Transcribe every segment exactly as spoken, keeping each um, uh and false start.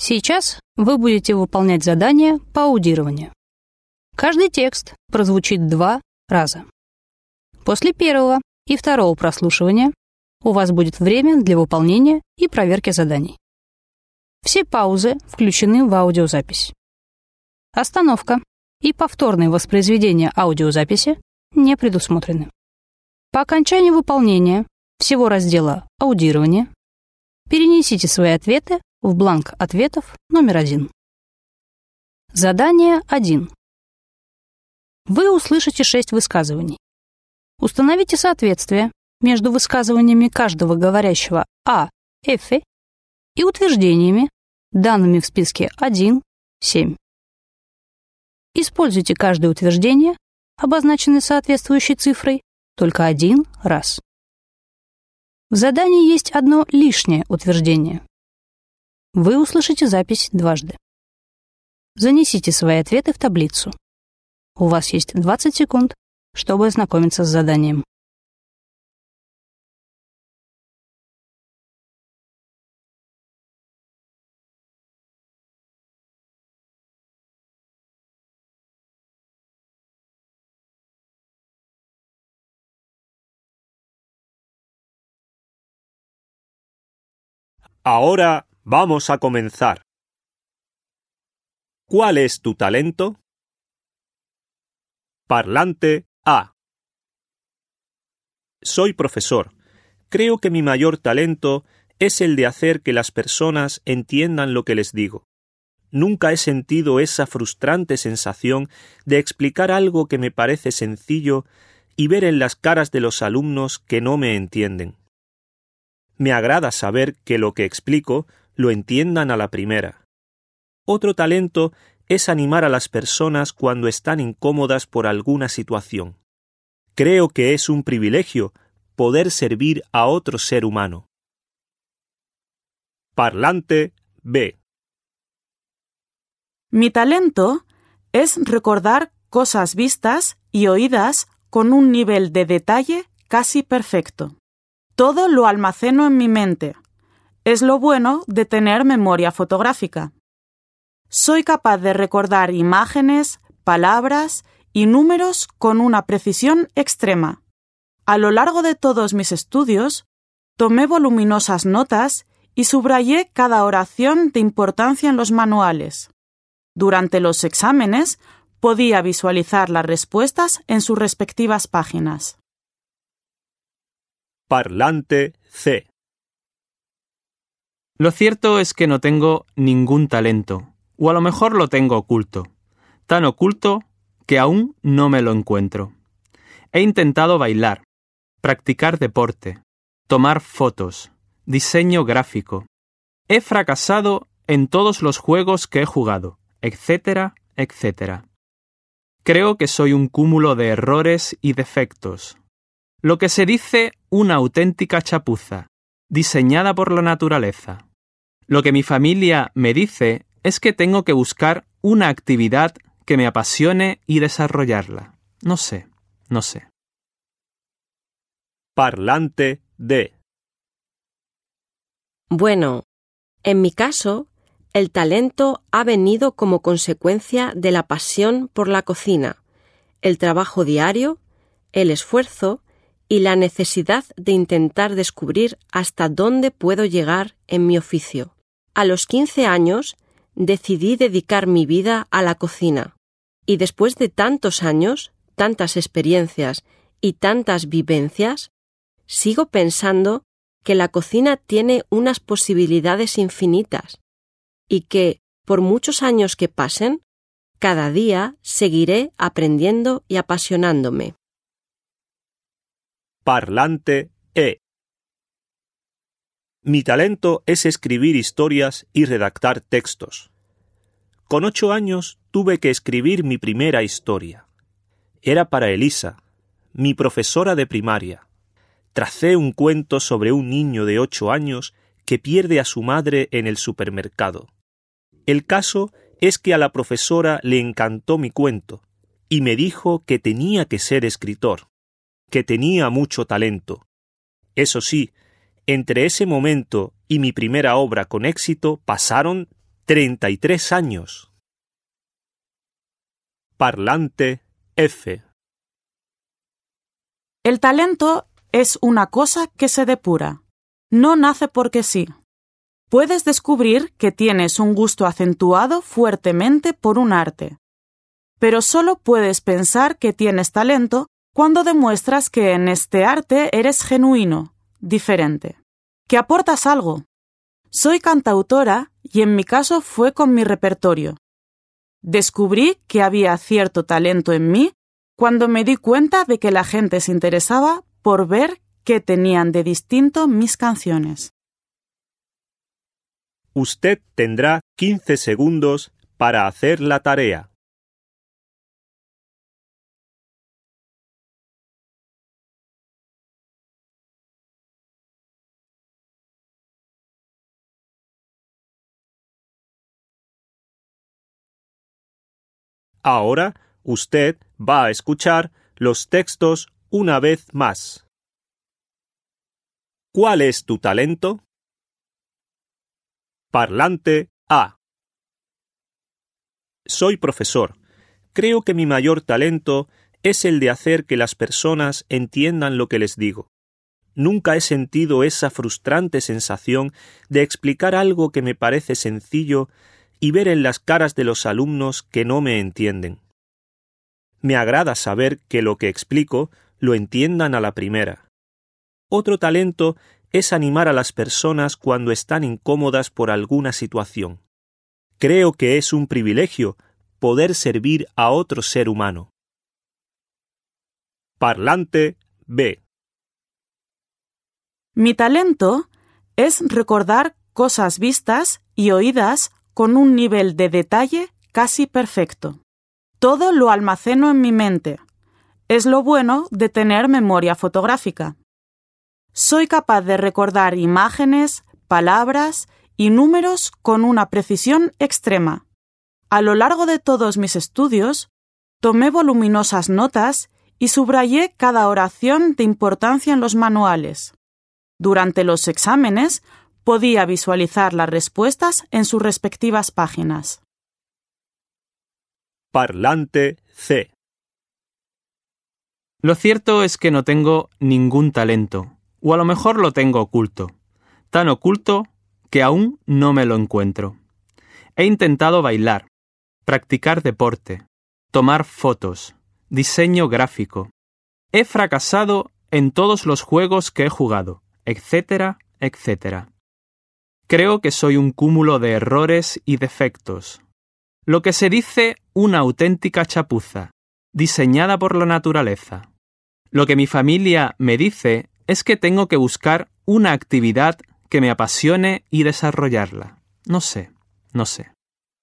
Сейчас вы будете выполнять задание по аудированию. Каждый текст прозвучит два раза. После первого и второго прослушивания у вас будет время для выполнения и проверки заданий. Все паузы включены в аудиозапись. Остановка и повторное воспроизведение аудиозаписи не предусмотрены. По окончании выполнения всего раздела «Аудирование» перенесите свои ответы в бланк ответов номер один. Задание один. Вы услышите шесть высказываний. Установите соответствие между высказываниями каждого говорящего «а», «эфе» и утверждениями, данными в списке один, семь. Используйте каждое утверждение, обозначенное соответствующей цифрой, только один раз. В задании есть одно лишнее утверждение. Вы услышите запись дважды. Занесите свои ответы в таблицу. У вас есть двадцать секунд, чтобы ознакомиться с заданием. Ahora vamos a comenzar. ¿Cuál es tu talento? Parlante A. Soy profesor. Creo que mi mayor talento es el de hacer que las personas entiendan lo que les digo. Nunca he sentido esa frustrante sensación de explicar algo que me parece sencillo y ver en las caras de los alumnos que no me entienden. Me agrada saber que lo que explico lo entiendan a la primera. Otro talento es animar a las personas cuando están incómodas por alguna situación. Creo que es un privilegio poder servir a otro ser humano. Parlante B. Mi talento es recordar cosas vistas y oídas con un nivel de detalle casi perfecto. Todo lo almaceno en mi mente. Es lo bueno de tener memoria fotográfica. Soy capaz de recordar imágenes, palabras y números con una precisión extrema. A lo largo de todos mis estudios, tomé voluminosas notas y subrayé cada oración de importancia en los manuales. Durante los exámenes, podía visualizar las respuestas en sus respectivas páginas. Parlante C. Lo cierto es que no tengo ningún talento, o a lo mejor lo tengo oculto, tan oculto que aún no me lo encuentro. He intentado bailar, practicar deporte, tomar fotos, diseño gráfico. He fracasado en todos los juegos que he jugado, etcétera, etcétera. Creo que soy un cúmulo de errores y defectos. Lo que se dice una auténtica chapuza, diseñada por la naturaleza. Lo que mi familia me dice es que tengo que buscar una actividad que me apasione y desarrollarla. No sé, no sé. Parlante D. Bueno, en mi caso, el talento ha venido como consecuencia de la pasión por la cocina, el trabajo diario, el esfuerzo y la necesidad de intentar descubrir hasta dónde puedo llegar en mi oficio. A los quince años decidí dedicar mi vida a la cocina y después de tantos años, tantas experiencias y tantas vivencias, sigo pensando que la cocina tiene unas posibilidades infinitas y que, por muchos años que pasen, cada día seguiré aprendiendo y apasionándome. Parlante E. Mi talento es escribir historias y redactar textos. Con ocho años tuve que escribir mi primera historia. Era para Elisa, mi profesora de primaria. Tracé un cuento sobre un niño de ocho años que pierde a su madre en el supermercado. El caso es que a la profesora le encantó mi cuento y me dijo que tenía que ser escritor, que tenía mucho talento. Eso sí, entre ese momento y mi primera obra con éxito pasaron treinta y tres años. Parlante F. El talento es una cosa que se depura. No nace porque sí. Puedes descubrir que tienes un gusto acentuado fuertemente por un arte. Pero solo puedes pensar que tienes talento cuando demuestras que en este arte eres genuino, diferente, que aportas algo. Soy cantautora y en mi caso fue con mi repertorio. Descubrí que había cierto talento en mí cuando me di cuenta de que la gente se interesaba por ver qué tenían de distinto mis canciones. Usted tendrá quince segundos para hacer la tarea. Ahora usted va a escuchar los textos una vez más. ¿Cuál es tu talento? Parlante A. Soy profesor. Creo que mi mayor talento es el de hacer que las personas entiendan lo que les digo. Nunca he sentido esa frustrante sensación de explicar algo que me parece sencillo y ver en las caras de los alumnos que no me entienden. Me agrada saber que lo que explico lo entiendan a la primera. Otro talento es animar a las personas cuando están incómodas por alguna situación. Creo que es un privilegio poder servir a otro ser humano. Parlante B. Mi talento es recordar cosas vistas y oídas con un nivel de detalle casi perfecto. Todo lo almaceno en mi mente. Es lo bueno de tener memoria fotográfica. Soy capaz de recordar imágenes, palabras y números con una precisión extrema. A lo largo de todos mis estudios, tomé voluminosas notas y subrayé cada oración de importancia en los manuales. Durante los exámenes, podía visualizar las respuestas en sus respectivas páginas. Parlante C. Lo cierto es que no tengo ningún talento, o a lo mejor lo tengo oculto, tan oculto que aún no me lo encuentro. He intentado bailar, practicar deporte, tomar fotos, diseño gráfico. He fracasado en todos los juegos que he jugado, etcétera, etcétera. Creo que soy un cúmulo de errores y defectos. Lo que se dice una auténtica chapuza, diseñada por la naturaleza. Lo que mi familia me dice es que tengo que buscar una actividad que me apasione y desarrollarla. No sé, no sé.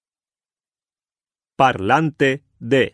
Parlante D.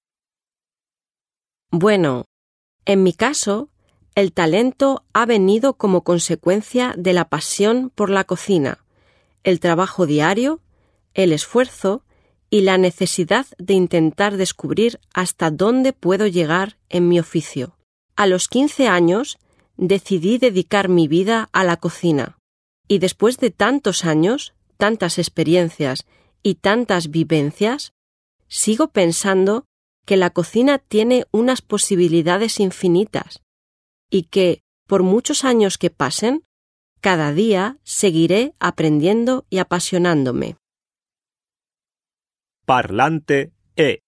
Bueno, en mi caso, el talento ha venido como consecuencia de la pasión por la cocina, el trabajo diario, el esfuerzo y la necesidad de intentar descubrir hasta dónde puedo llegar en mi oficio. A los quince años decidí dedicar mi vida a la cocina y después de tantos años, tantas experiencias y tantas vivencias, sigo pensando que la cocina tiene unas posibilidades infinitas y que, por muchos años que pasen, cada día seguiré aprendiendo y apasionándome. Parlante E.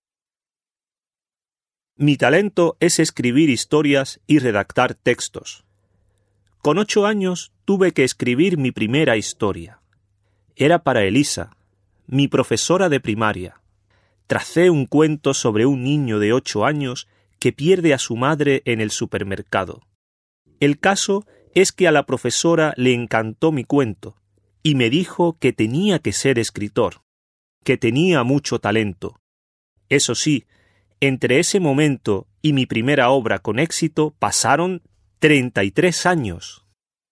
Mi talento es escribir historias y redactar textos. Con ocho años tuve que escribir mi primera historia. Era para Elisa, mi profesora de primaria. Tracé un cuento sobre un niño de ocho años que pierde a su madre en el supermercado. El caso es que a la profesora le encantó mi cuento y me dijo que tenía que ser escritor, que tenía mucho talento. Eso sí, entre ese momento y mi primera obra con éxito pasaron treinta y tres años.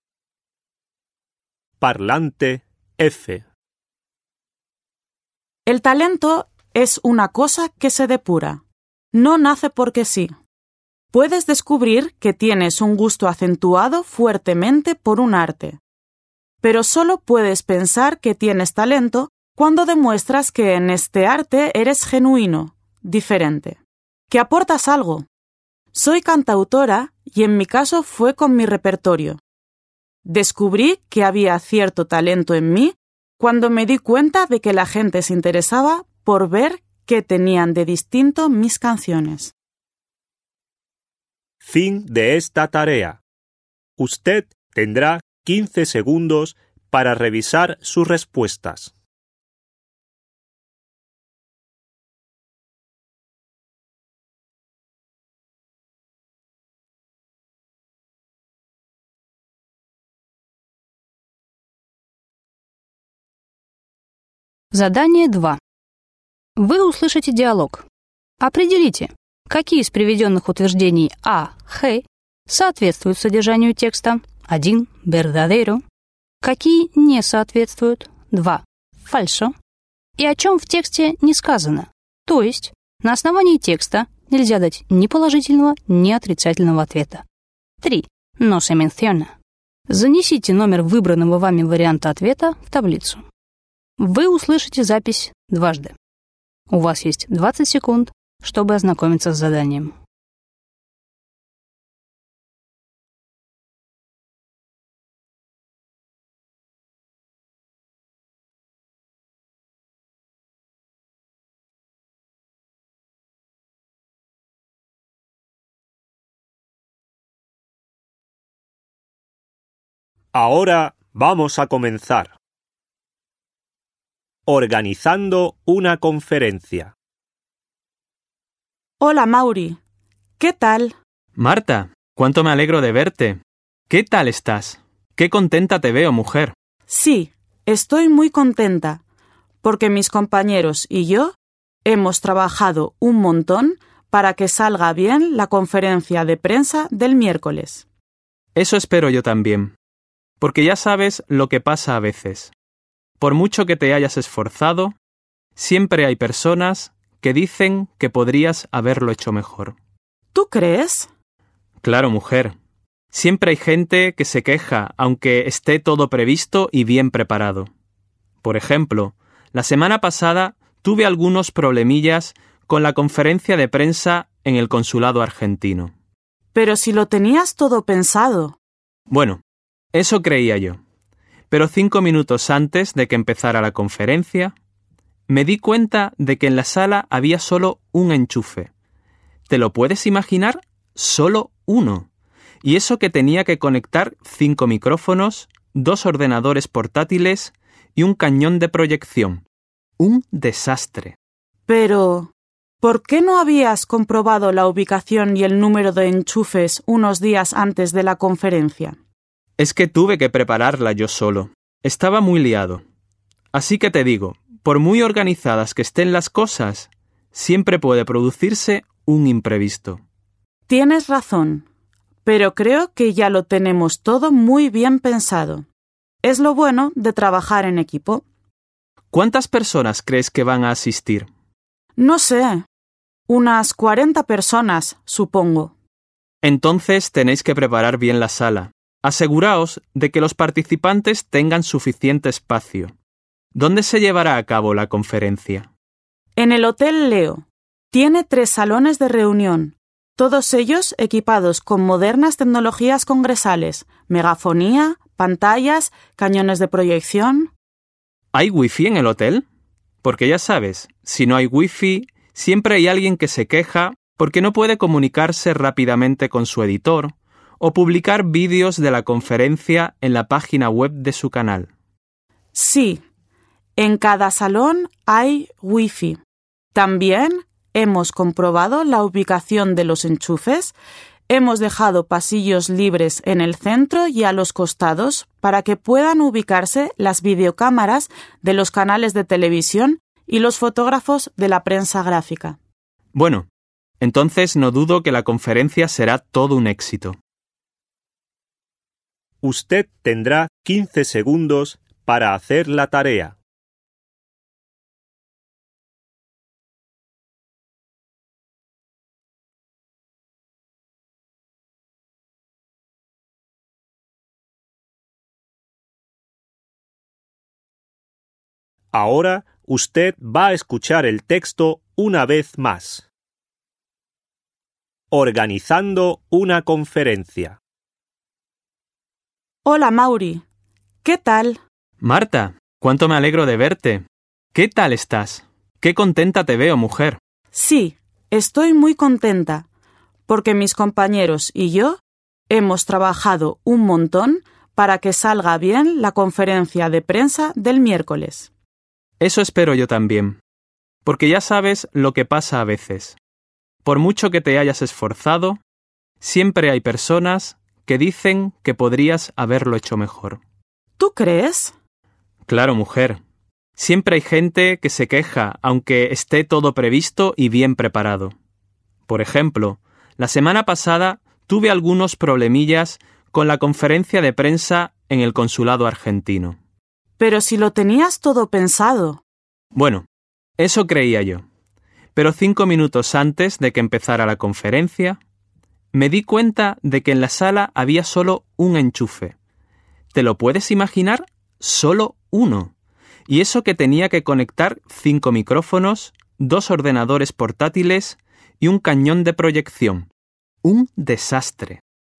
Parlante F. El talento es una cosa que se depura. No nace porque sí. Puedes descubrir que tienes un gusto acentuado fuertemente por un arte. Pero solo puedes pensar que tienes talento cuando demuestras que en este arte eres genuino, diferente, que aportas algo. Soy cantautora y en mi caso fue con mi repertorio. Descubrí que había cierto talento en mí cuando me di cuenta de que la gente se interesaba por ver qué tenían de distinto mis canciones. Fin de esta tarea. Usted tendrá quince segundos para revisar sus respuestas. Задание два. Вы услышите диалог. Определите, какие из приведенных утверждений А, Х соответствуют содержанию текста, один, verdadero, какие не соответствуют, два, falso, и о чем в тексте не сказано. То есть, на основании текста нельзя дать ни положительного, ни отрицательного ответа. три. No se menciona. Занесите номер выбранного вами варианта ответа в таблицу. Вы услышите запись дважды. У вас есть двадцать секунд, чтобы ознакомиться с заданием. Ahora vamos a comenzar. Organizando una conferencia. Hola, Mauri. ¿Qué tal? Marta, cuánto me alegro de verte. ¿Qué tal estás? Qué contenta te veo, mujer. Sí, estoy muy contenta, porque mis compañeros y yo hemos trabajado un montón para que salga bien la conferencia de prensa del miércoles. Eso espero yo también, porque ya sabes lo que pasa a veces. Por mucho que te hayas esforzado, siempre hay personas que dicen que podrías haberlo hecho mejor. ¿Tú crees? Claro, mujer. Siempre hay gente que se queja, aunque esté todo previsto y bien preparado. Por ejemplo, la semana pasada tuve algunos problemillas con la conferencia de prensa en el consulado argentino. Pero si lo tenías todo pensado. Bueno, eso creía yo. Pero cinco minutos antes de que empezara la conferencia, me di cuenta de que en la sala había solo un enchufe. ¿Te lo puedes imaginar? Solo uno. Y eso que tenía que conectar cinco micrófonos, dos ordenadores portátiles y un cañón de proyección. Un desastre. Pero, ¿por qué no habías comprobado la ubicación y el número de enchufes unos días antes de la conferencia? Es que tuve que prepararla yo solo. Estaba muy liado. Así que te digo, por muy organizadas que estén las cosas, siempre puede producirse un imprevisto. Tienes razón, pero creo que ya lo tenemos todo muy bien pensado. Es lo bueno de trabajar en equipo. ¿Cuántas personas crees que van a asistir? No sé. Unas cuarenta personas, supongo. Entonces tenéis que preparar bien la sala. Aseguraos de que los participantes tengan suficiente espacio. ¿Dónde se llevará a cabo la conferencia? En el Hotel Leo. Tiene tres salones de reunión, todos ellos equipados con modernas tecnologías congresales, megafonía, pantallas, cañones de proyección. ¿Hay wifi en el hotel? Porque ya sabes, si no hay wifi, siempre hay alguien que se queja porque no puede comunicarse rápidamente con su editor o publicar vídeos de la conferencia en la página web de su canal. Sí, en cada salón hay wifi. También hemos comprobado la ubicación de los enchufes, hemos dejado pasillos libres en el centro y a los costados para que puedan ubicarse las videocámaras de los canales de televisión y los fotógrafos de la prensa gráfica. Bueno, entonces no dudo que la conferencia será todo un éxito. Usted tendrá quince segundos para hacer la tarea. Ahora usted va a escuchar el texto una vez más. Organizando una conferencia. Hola, Mauri. ¿Qué tal? Marta, cuánto me alegro de verte. ¿Qué tal estás? Qué contenta te veo, mujer. Sí, estoy muy contenta, porque mis compañeros y yo hemos trabajado un montón para que salga bien la conferencia de prensa del miércoles. Eso espero yo también, porque ya sabes lo que pasa a veces. Por mucho que te hayas esforzado, siempre hay personas que dicen que podrías haberlo hecho mejor. ¿Tú crees? Claro, mujer. Siempre hay gente que se queja aunque esté todo previsto y bien preparado. Por ejemplo, la semana pasada tuve algunos problemillas con la conferencia de prensa en el consulado argentino. Pero si lo tenías todo pensado. Bueno, eso creía yo. Pero cinco minutos antes de que empezara la conferencia, me di cuenta de que en la sala había solo un enchufe. ¿Te lo puedes imaginar? Solo uno. Y eso que tenía que conectar cinco micrófonos, dos ordenadores portátiles y un cañón de proyección. Un desastre.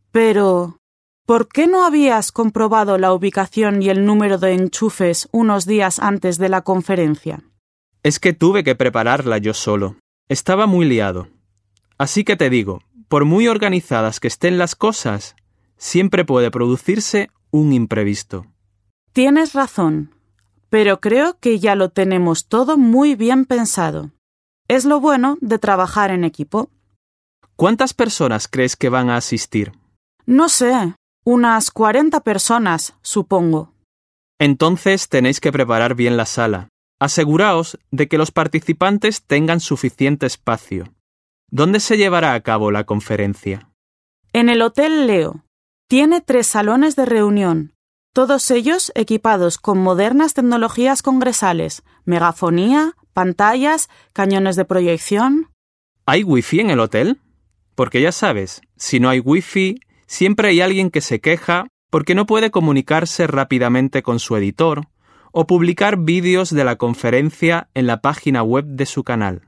Pero, ¿por qué no habías comprobado la ubicación y el número de enchufes unos días antes de la conferencia? Es que tuve que prepararla yo solo. Estaba muy liado. Así que te digo, por muy organizadas que estén las cosas, siempre puede producirse un imprevisto. Tienes razón, pero creo que ya lo tenemos todo muy bien pensado. Es lo bueno de trabajar en equipo. ¿Cuántas personas crees que van a asistir? No sé, unas cuarenta personas, supongo. Entonces tenéis que preparar bien la sala. Aseguraos de que los participantes tengan suficiente espacio. ¿Dónde se llevará a cabo la conferencia? En el Hotel Leo. Tiene tres salones de reunión, todos ellos equipados con modernas tecnologías congresales, megafonía, pantallas, cañones de proyección. ¿Hay wifi en el hotel? Porque ya sabes, si no hay wifi, siempre hay alguien que se queja porque no puede comunicarse rápidamente con su editor o publicar vídeos de la conferencia en la página web de su canal.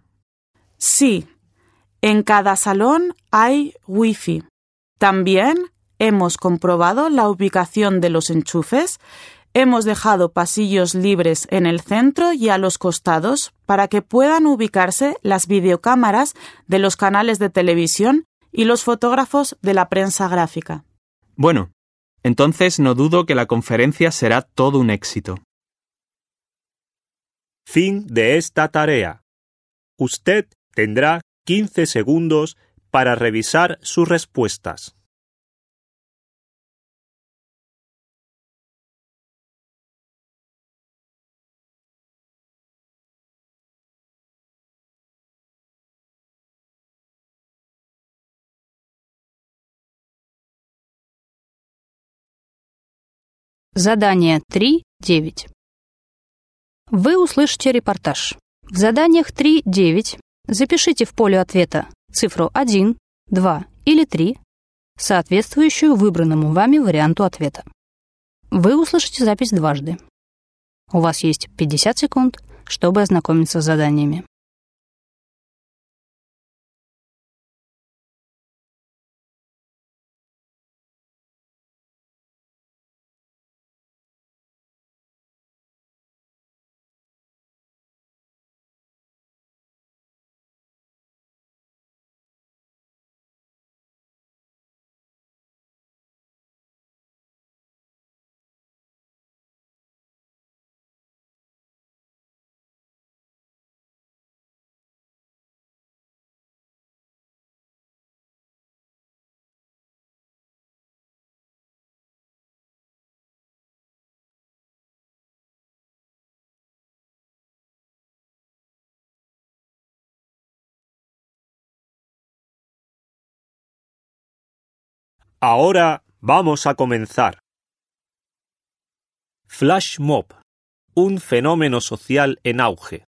Sí, en cada salón hay wifi. También hemos comprobado la ubicación de los enchufes, hemos dejado pasillos libres en el centro y a los costados para que puedan ubicarse las videocámaras de los canales de televisión y los fotógrafos de la prensa gráfica. Bueno, entonces no dudo que la conferencia será todo un éxito. Fin de esta tarea. Usted tendrá quince segundos para revisar sus respuestas. Задание три девять. Вы услышите репортаж. В заданиях три девять запишите в поле ответа цифру один, два или три, соответствующую выбранному вами варианту ответа. Вы услышите запись дважды. У вас есть пятьдесят секунд, чтобы ознакомиться с заданиями. Ahora vamos a comenzar. Flash mob, un fenómeno social en auge.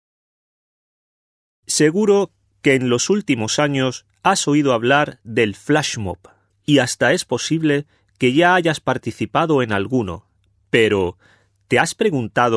Seguro que en los últimos años has oído hablar del flash mob, y hasta es posible que ya hayas participado en alguno. Pero, ¿te has preguntado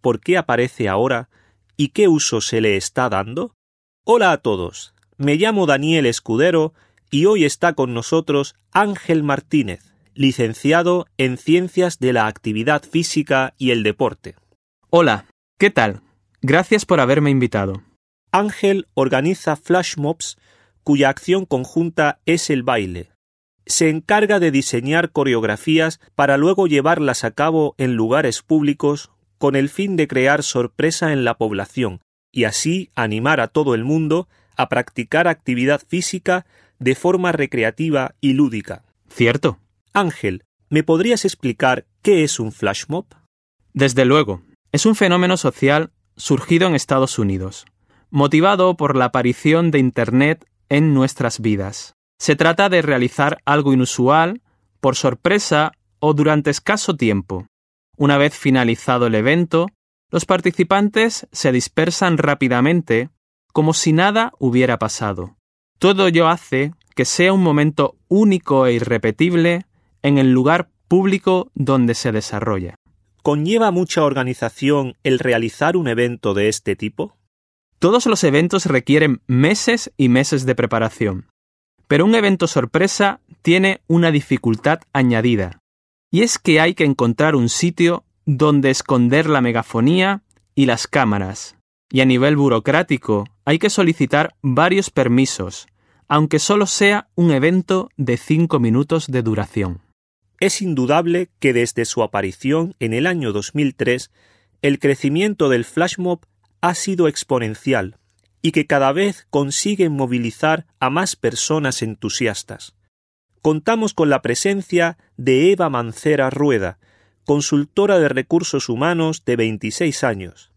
por qué aparece ahora y qué uso se le está dando? Hola a todos, me llamo Daniel Escudero y hoy está con nosotros Ángel Martínez, licenciado en Ciencias de la Actividad Física y el Deporte. Hola, ¿qué tal? Gracias por haberme invitado. Ángel organiza flash mobs cuya acción conjunta es el baile. Se encarga de diseñar coreografías para luego llevarlas a cabo en lugares públicos con el fin de crear sorpresa en la población y así animar a todo el mundo a practicar actividad física de forma recreativa y lúdica. Cierto. Ángel, ¿me podrías explicar qué es un flash mob? Desde luego, es un fenómeno social surgido en Estados Unidos, motivado por la aparición de Internet en nuestras vidas. Se trata de realizar algo inusual, por sorpresa o durante escaso tiempo. Una vez finalizado el evento, los participantes se dispersan rápidamente como si nada hubiera pasado. Todo ello hace que sea un momento único e irrepetible en el lugar público donde se desarrolla. ¿Conlleva mucha organización el realizar un evento de este tipo? Todos los eventos requieren meses y meses de preparación. Pero un evento sorpresa tiene una dificultad añadida, y es que hay que encontrar un sitio donde esconder la megafonía y las cámaras. Y a nivel burocrático hay que solicitar varios permisos, aunque solo sea un evento de cinco minutos de duración. Es indudable que desde su aparición en el año dos mil tres, el crecimiento del flash mob ha sido exponencial y que cada vez consiguen movilizar a más personas entusiastas. Contamos con la presencia de Eva Mancera Rueda, consultora de recursos humanos de veintiséis años.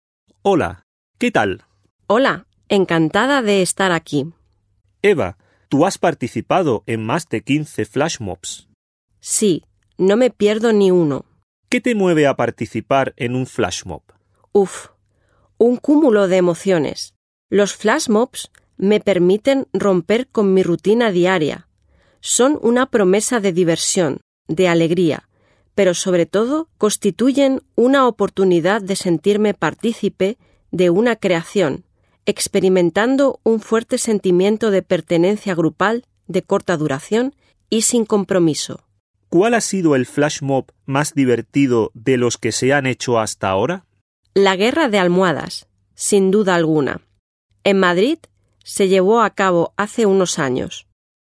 Hola, ¿qué tal? Hola, encantada de estar aquí. Eva, tú has participado en más de quince flash mobs. Sí, no me pierdo ni uno. ¿Qué te mueve a participar en un flash mob? Uf, un cúmulo de emociones. Los flash mobs me permiten romper con mi rutina diaria. Son una promesa de diversión, de alegría, pero sobre todo constituyen una oportunidad de sentirme partícipe de una creación, experimentando un fuerte sentimiento de pertenencia grupal de corta duración y sin compromiso. ¿Cuál ha sido el flash mob más divertido de los que se han hecho hasta ahora? La guerra de almohadas, sin duda alguna. En Madrid se llevó a cabo hace unos años.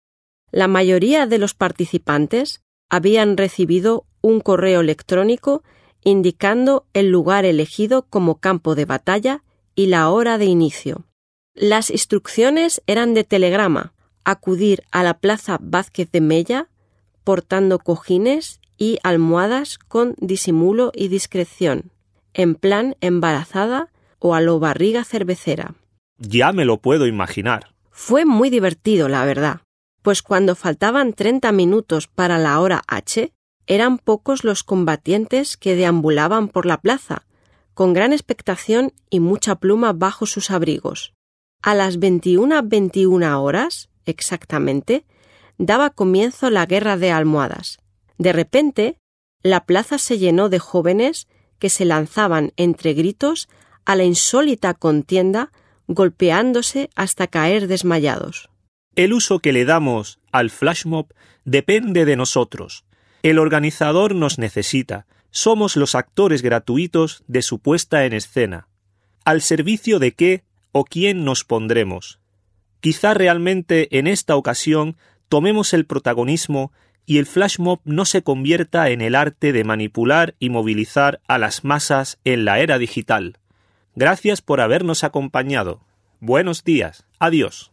La mayoría de los participantes habían recibido un correo electrónico indicando el lugar elegido como campo de batalla y la hora de inicio. Las instrucciones eran de telegrama: acudir a la Plaza Vázquez de Mella portando cojines y almohadas con disimulo y discreción, en plan embarazada o a lo barriga cervecera. Ya me lo puedo imaginar. Fue muy divertido, la verdad, pues cuando faltaban treinta minutos para la hora H, eran pocos los combatientes que deambulaban por la plaza, con gran expectación y mucha pluma bajo sus abrigos. A las veintiuna veintiuna horas, exactamente, daba comienzo la guerra de almohadas. De repente, la plaza se llenó de jóvenes que se lanzaban entre gritos a la insólita contienda, golpeándose hasta caer desmayados. El uso que le damos al flash mob depende de nosotros. El organizador nos necesita. Somos los actores gratuitos de su puesta en escena. ¿Al servicio de qué o quién nos pondremos? Quizá realmente en esta ocasión tomemos el protagonismo y el flash mob no se convierta en el arte de manipular y movilizar a las masas en la era digital. Gracias por habernos acompañado. Buenos días. Adiós.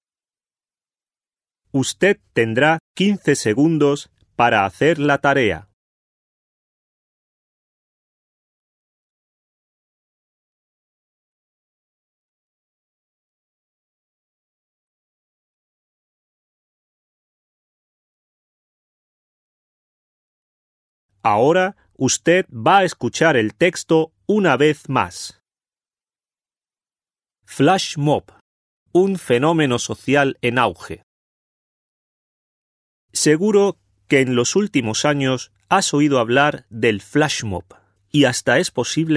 Usted tendrá quince segundos para hacer la tarea. Ahora usted va a escuchar el texto una vez más. Flash mob, un fenómeno social en auge. Seguro que en los últimos años has oído hablar del flash mob y hasta es posible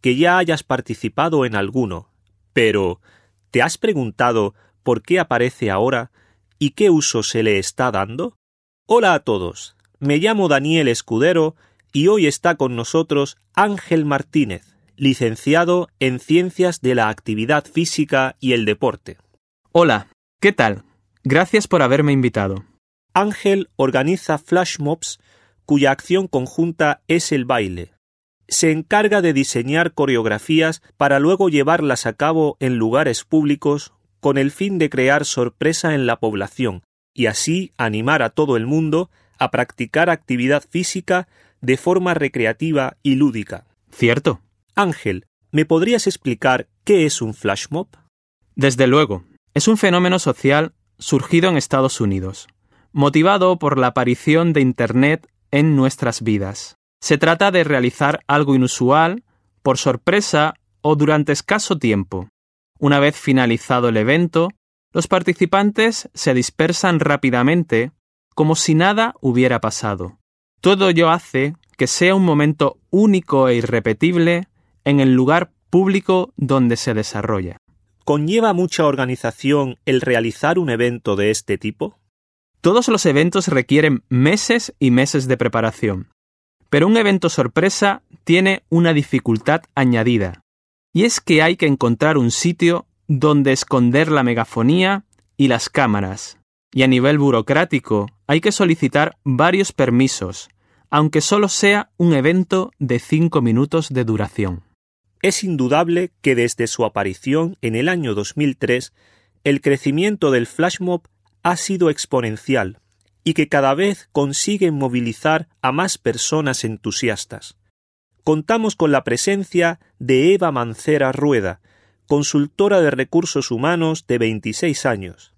que ya hayas participado en alguno, pero ¿te has preguntado por qué aparece ahora y qué uso se le está dando? Hola a todos, me llamo Daniel Escudero y hoy está con nosotros Ángel Martínez, licenciado en Ciencias de la Actividad Física y el Deporte. Hola, ¿qué tal? Gracias por haberme invitado. Ángel organiza flash mobs cuya acción conjunta es el baile. Se encarga de diseñar coreografías para luego llevarlas a cabo en lugares públicos con el fin de crear sorpresa en la población y así animar a todo el mundo a practicar actividad física de forma recreativa y lúdica. Cierto. Ángel, ¿me podrías explicar qué es un flash mob? Desde luego, es un fenómeno social surgido en Estados Unidos, motivado por la aparición de Internet en nuestras vidas. Se trata de realizar algo inusual, por sorpresa o durante escaso tiempo. Una vez finalizado el evento, los participantes se dispersan rápidamente, como si nada hubiera pasado. Todo ello hace que sea un momento único e irrepetible en el lugar público donde se desarrolla. ¿Conlleva mucha organización el realizar un evento de este tipo? Todos los eventos requieren meses y meses de preparación. Pero un evento sorpresa tiene una dificultad añadida, y es que hay que encontrar un sitio donde esconder la megafonía y las cámaras. Y a nivel burocrático hay que solicitar varios permisos, aunque solo sea un evento de cinco minutos de duración. Es indudable que desde su aparición en el año dos mil tres, el crecimiento del flash mob ha sido exponencial y que cada vez consiguen movilizar a más personas entusiastas. Contamos con la presencia de Eva Mancera Rueda, consultora de recursos humanos de veintiséis años.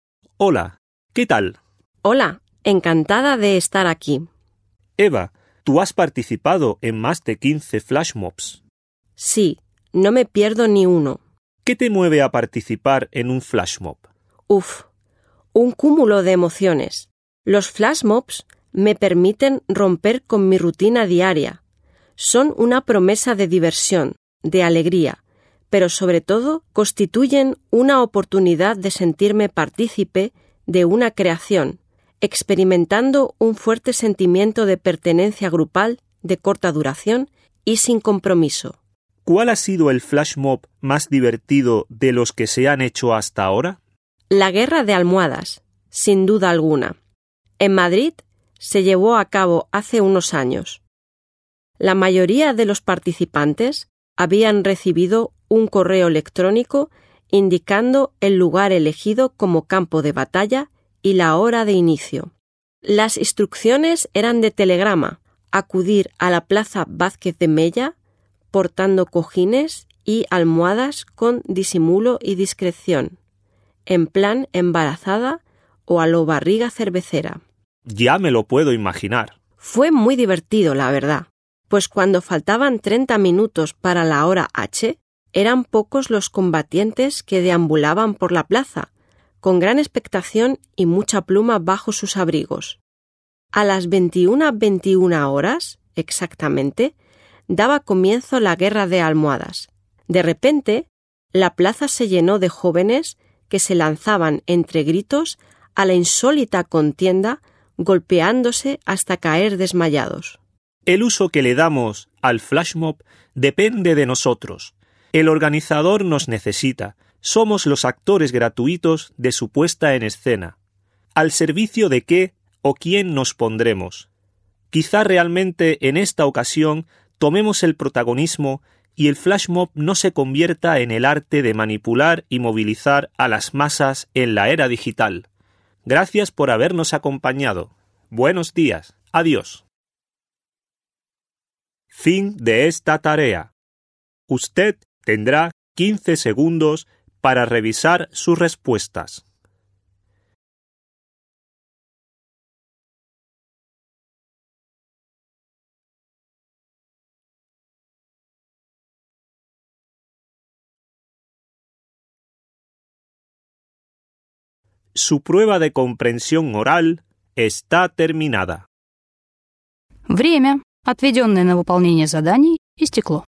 Hola, ¿qué tal? Hola, encantada de estar aquí. Eva, tú has participado en más de quince flash mobs. Sí, no me pierdo ni uno. ¿Qué te mueve a participar en un flash mob? Uf, un cúmulo de emociones. Los flash mobs me permiten romper con mi rutina diaria. Son una promesa de diversión, de alegría, pero sobre todo constituyen una oportunidad de sentirme partícipe de una creación, experimentando un fuerte sentimiento de pertenencia grupal de corta duración y sin compromiso. ¿Cuál ha sido el flash mob más divertido de los que se han hecho hasta ahora? La guerra de almohadas, sin duda alguna. En Madrid se llevó a cabo hace unos años. La mayoría de los participantes habían recibido un correo electrónico indicando el lugar elegido como campo de batalla y la hora de inicio. Las instrucciones eran de telegrama: acudir a la Plaza Vázquez de Mella portando cojines y almohadas con disimulo y discreción, en plan embarazada o a lo barriga cervecera. Ya me lo puedo imaginar. Fue muy divertido, la verdad, pues cuando faltaban treinta minutos para la hora H, eran pocos los combatientes que deambulaban por la plaza, con gran expectación y mucha pluma bajo sus abrigos. A las veintiuna veintiuna horas, exactamente, daba comienzo la guerra de almohadas. De repente, la plaza se llenó de jóvenes que se lanzaban entre gritos a la insólita contienda, golpeándose hasta caer desmayados. El uso que le damos al flash mob depende de nosotros. El organizador nos necesita. Somos los actores gratuitos de su puesta en escena. ¿Al servicio de qué o quién nos pondremos? Quizá realmente en esta ocasión tomemos el protagonismo y el flash mob no se convierta en el arte de manipular y movilizar a las masas en la era digital. Gracias por habernos acompañado. Buenos días. Adiós. Fin de esta tarea. Usted tendrá quince segundos para revisar sus respuestas. Su prueba de comprensión oral está terminada. Время, отведенное на выполнение заданий, истекло.